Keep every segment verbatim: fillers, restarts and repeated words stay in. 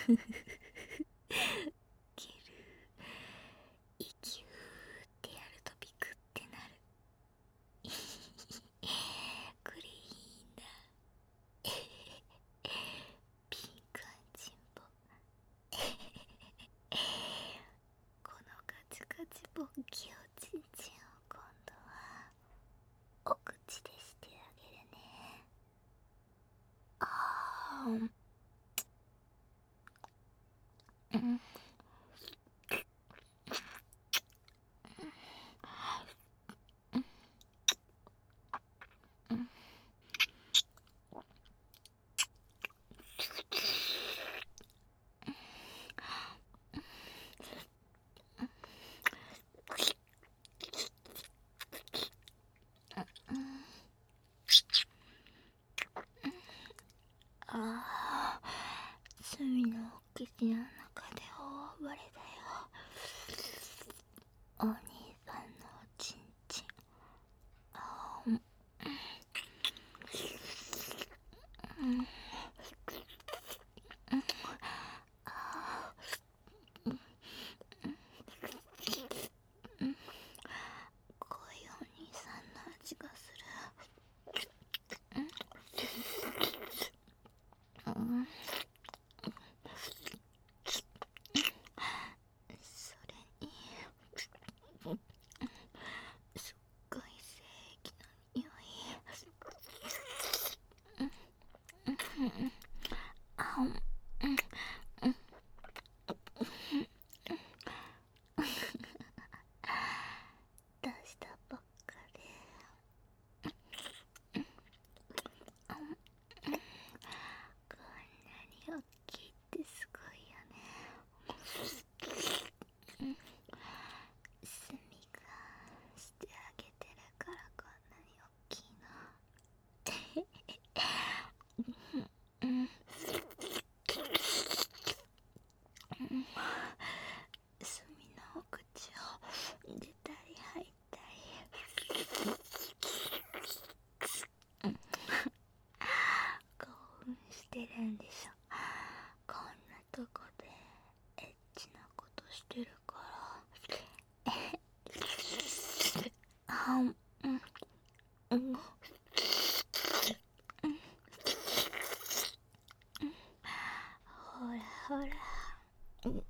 ける。息うーってやるとビクってなる。これいいんだ。ピンクアンチンポ。このガチガチボッキをちんちんを今度はお口でしてあげるね。あーん。うんうんああ、隅のお口の中で大暴れだよ。お兄さんのおちんちん。あーん。うんあーうん濃いお兄さんの味がする。うんそれにすっごい精液の匂い。あん出したばっかでこんなに大きいってすごいよね。スミがしてあげてるからこんなに大きいの。うんスミのお口を出たり入ったり興奮してるんでしょ。こんなとこでエッチなことしてるからあんうんうんほらほらうん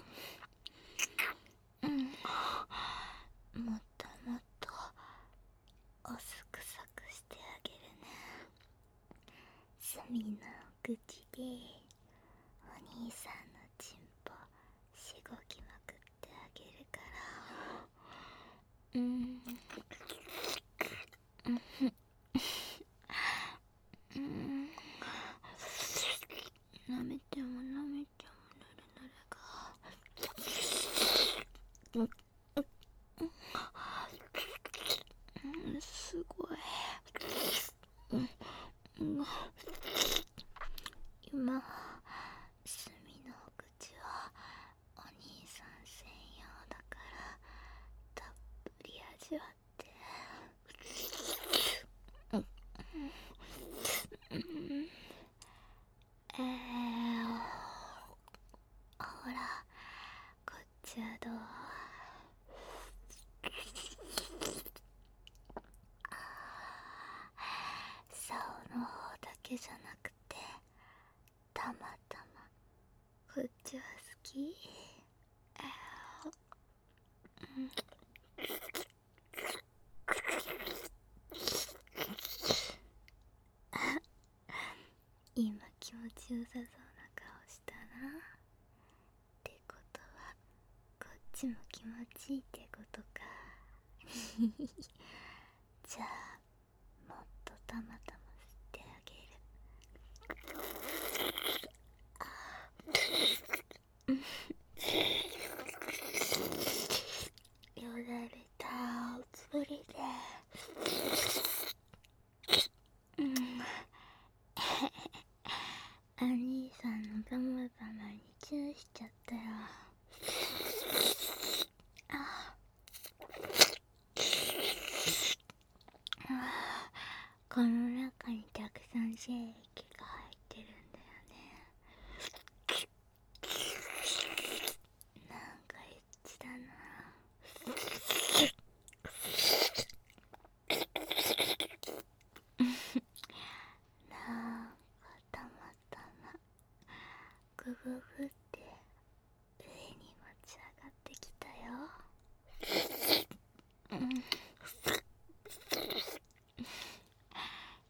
うんもっともっとおすくさくしてあげるね。スミの口でお兄さんのチンポしごきまくってあげるからうんうん舐めても舐めてもぬるぬるがうんうんすごいうんうん今スミのお口はお兄さん専用だからたっぷり味わってうんうんえー、ほらこっちはどう。竿の方だけじゃなくてたまたまこっちは好き。うん今気持ちよさそうな顔したな。ってことはこっちも気持ちいいってことか。じゃあもっとたまたま吸ってあげる。よだれたっぷりでうんお兄さんのガマガマにチューしちゃったよ。ああこの中にたくさん精液が入ってるんだよね。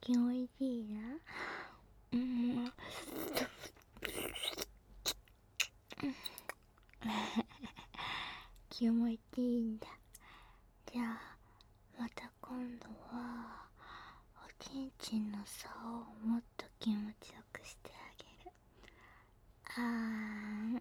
気持ちいいな。うん。気持ちいいんだ。じゃあまた今度はおちんちんの竿をもっと気持ちよくしてあげる。あーん。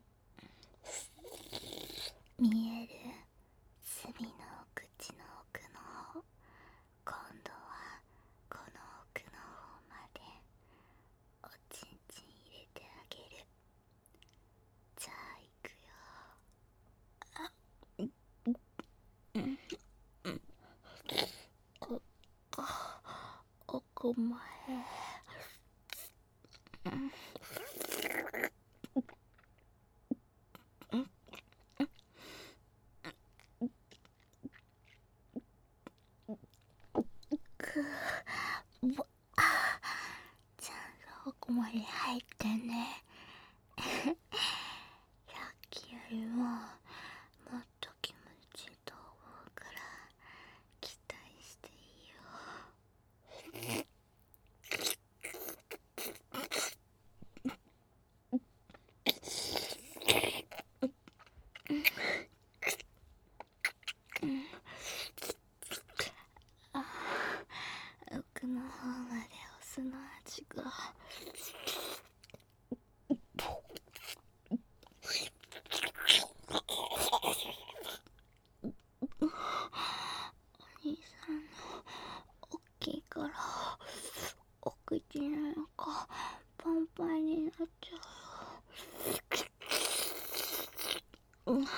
見える？隅の口の奥の方。今度はこの奥の方までおちんちん入れてあげる。じゃあいくよ。あ、うん、うん、お、お、奥前。うん、うん、くぼ、あ、ちゃんと奥まで入ってね。さっきよりももっと気持ちいいと思うから期待していいよ。あ、奥の方までお酢の味が。お兄さんの大きいからお口の中パンパンになっちゃうよ。うん、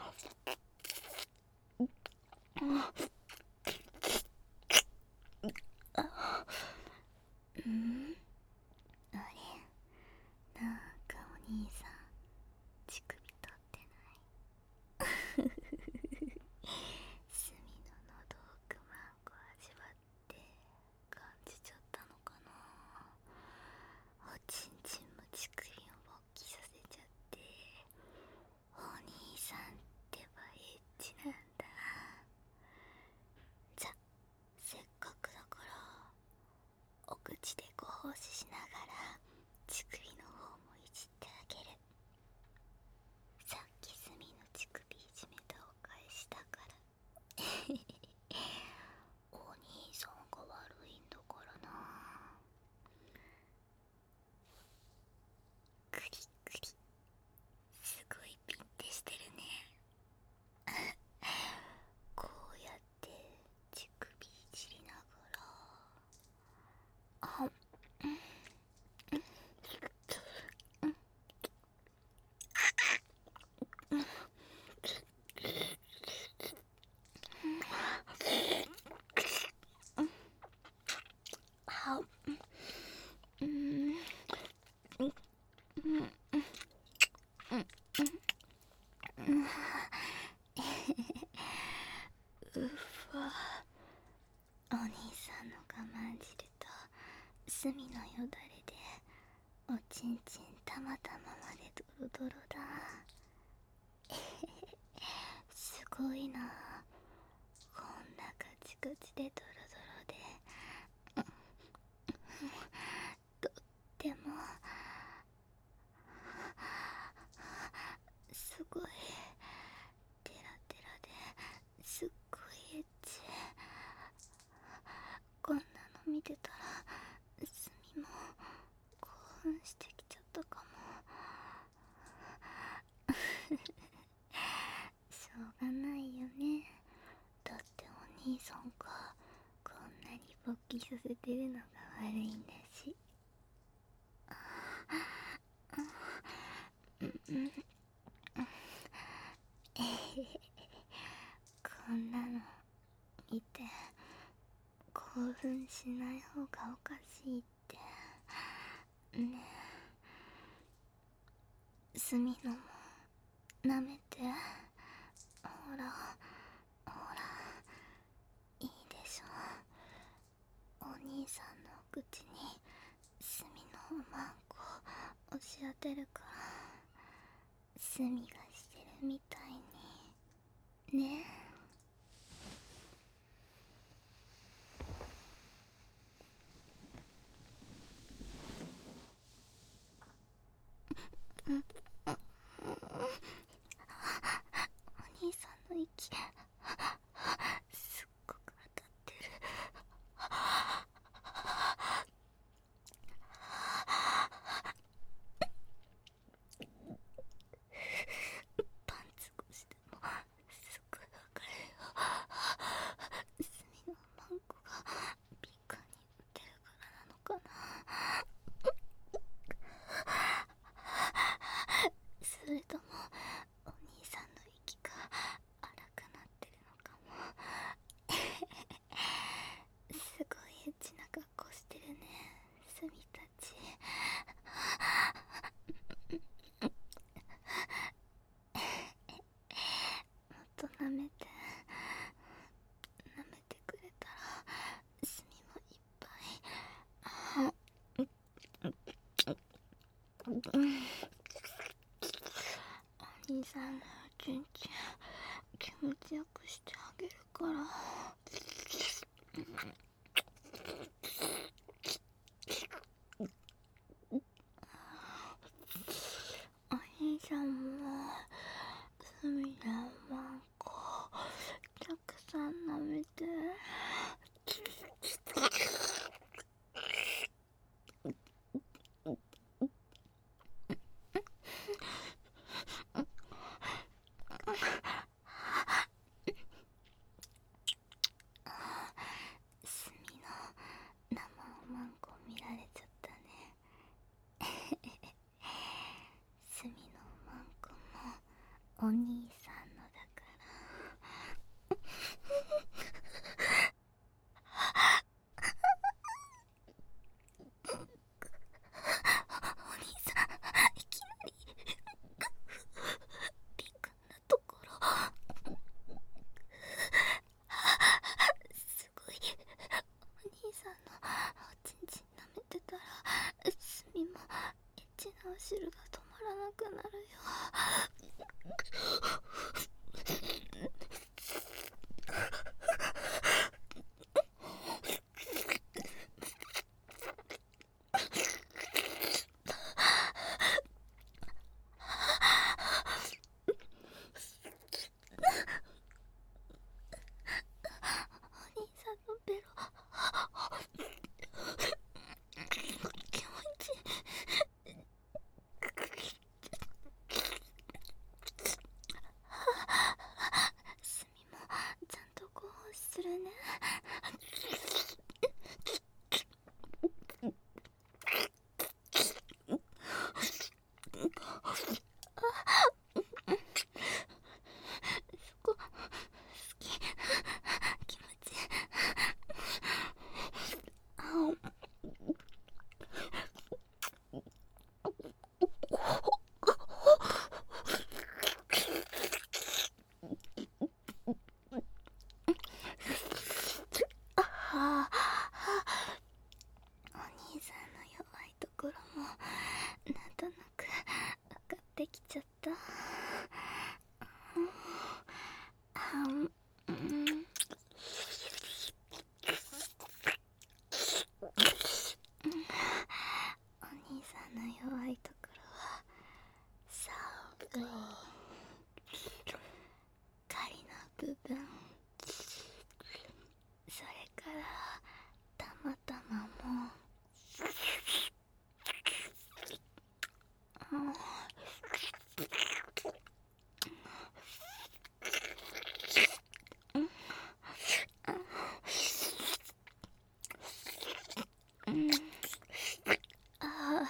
うん、あれ、なんかお兄さん乳首取ってない？隅の喉奥マンゴー味わって感じちゃったのかな。おちんちんも乳首を勃起させちゃって、お兄さんってばエッチなんだ。じゃ、せっかくだからお口でご奉仕しながら乳首の方もいじってあげる。さっき隅の乳首いじめたお返しだから。お兄さんが悪いんだからな。クリクリ、すごいピンってしてるね。こうやって乳首いじりながら、あ、うん、うん、うん、あ、うん、うん、うん、うん、うん、うっわ。お兄さんの我慢汁と隅のよだれでおちんちんたまたままでドロドロだ。すごいな。こんなカチカチでドロドロで、とってもすごいテラテラですっごいエッチ。こんなの見てたら隅も興奮してきちゃったかも。しょうがないよね。だってお兄さんがこんなに勃起させてるのが悪いんだし。うん、うん、えへへ、こんなの見て興奮しない方がおかしいってね。隅のも舐めて。ほらほら、いいでしょ。お兄さんの口に隅のマンコ押し当てるから隅がしてるみたいにね。 と舐めて舐めてくれたら炭もいっぱい。お兄さんのチュンチュン気持ちよくしてあげるから。お兄さんも炭のマンコたくさん舐めて。生マンコ見られちゃったね。炭のマンコもお兄さんのだから。お兄さんいきなりピンクなところすごい。お兄さんのおちんちん舐めてたら炭もエッチなお汁が止まらなくなるよ。お兄さんのベロ気持ちいい。炭もちゃんとご奉仕するね。そこ好き。気持ちいい。あお。ああ、お兄さんの弱いところもなんとなく分かってきちゃった。あん、うん、お兄さんの弱いところはそう狩りの部分、それからたまたまもうんうんあ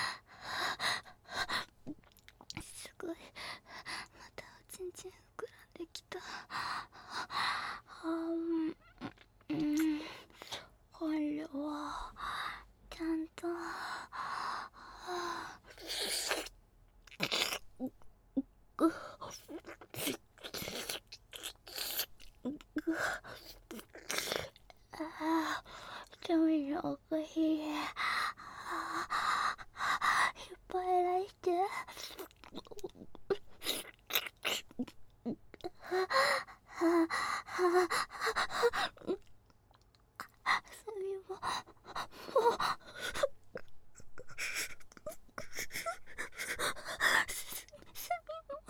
ーすごい。またおちんちん膨らんできた。あんうんこれはちゃんとぐぐあー罪のおかひれいっぱいらしてすみももうすみも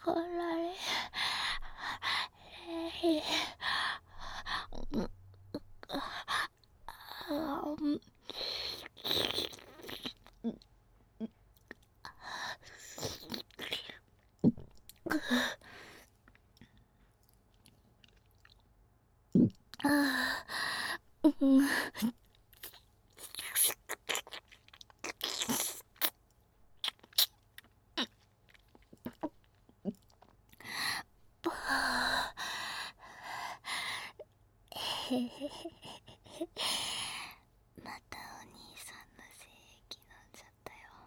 こられえうん、あうんあうんへへへまたお兄さんの精液飲んじゃったよ。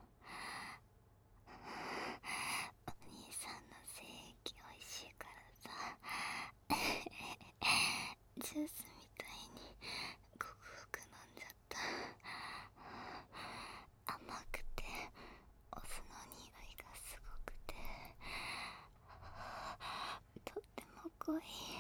お兄さんの精液おいしいからさジュースみたいにごくごく飲んじゃった。甘くてお酢の匂いがすごくてとっても濃い。